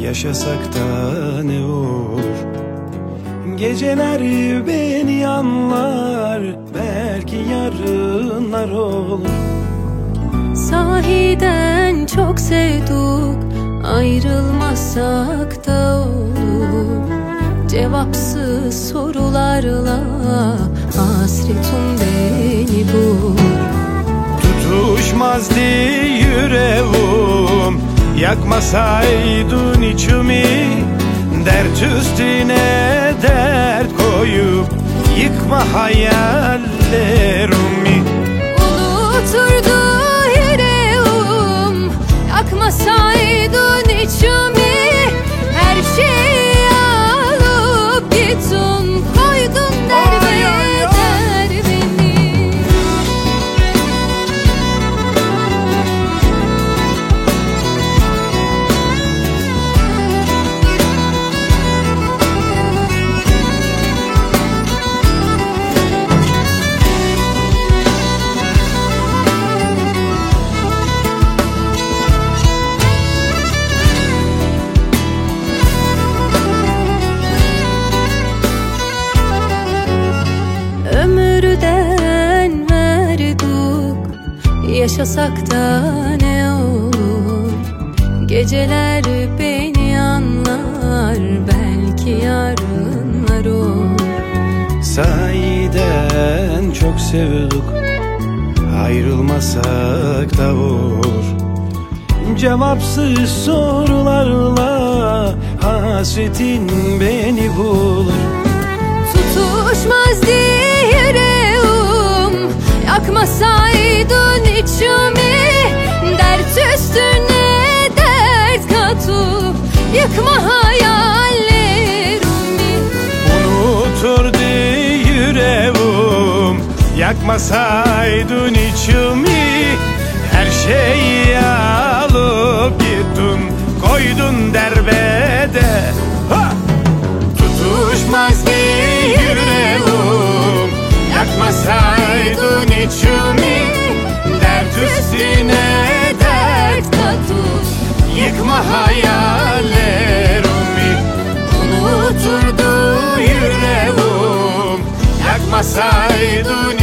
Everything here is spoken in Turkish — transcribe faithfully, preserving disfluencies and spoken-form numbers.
Yaşasak da ne olur? Geceler beni anlar, belki yarınlar olur. Sahiden çok sevdik, ayrılmasak da olur. Cevapsız sorularla hasretim beni bulur. Tutuşmazdı yüreğim, yakmasaydın içimi. Dert üstüne dert koyup yıkma hayallerimi. Unuturdu yüreğim, yakmasaydın içimi. Her şeyi alıp gittin, koydun derbeye derbini. Ömürden verdik, yaşasak da ne olur? Geceler beni anlar, belki yarınlar olur. Sahiden çok sevdik, ayrılmasak da olur. Cevapsız sorularla hasretin beni bulur. Tutuşmazdı yüreğim, yakmasaydın içimi. Dert üstüne dert katıp yıkma hayallerimi. Unuturdu yüreğim, yakmasaydın içimi. Her şeyi alıp gittin, koydun derbede. Ha! Tutuşmazdı yüreğim, yakmasaydın içimi. Dert üstüne dert katıp yıkma hayallerimi. Unuturdu yüreğim, yakmasaydın